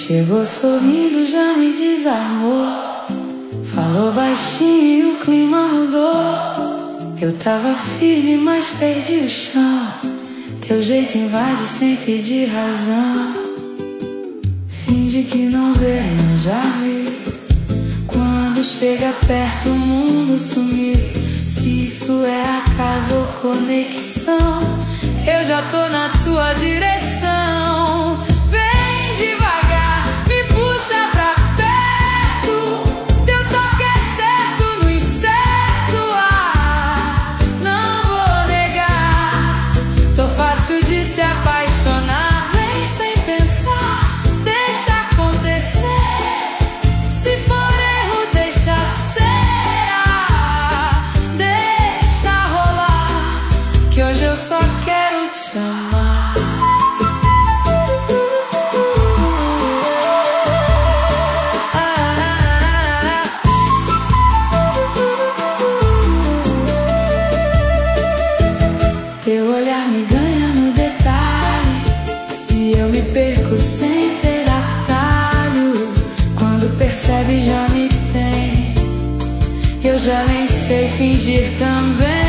Chegou sorrindo, já me desarmou. Falou baixinho e o clima mudou. Eu tava firme, mas perdi o chão. Teu jeito invade sem pedir razão. Finge que não vê, mas já viu. Quando chega perto o mundo sumiu. Se isso é acaso ou conexão, eu já tô na tua direção. Vem devagar, me puxa pra perto. Teu toque é certo no incerto. Ah, não vou negar, tô fácil de se apaixonar. Vem sem pensar, deixa acontecer. Se for erro, deixa ser. Ah, deixa rolar, que hoje eu só quero te amar. Teu olhar me ganha no detalhe e eu me perco sem ter atalho. Quando percebe já me tem, eu já nem sei fingir também.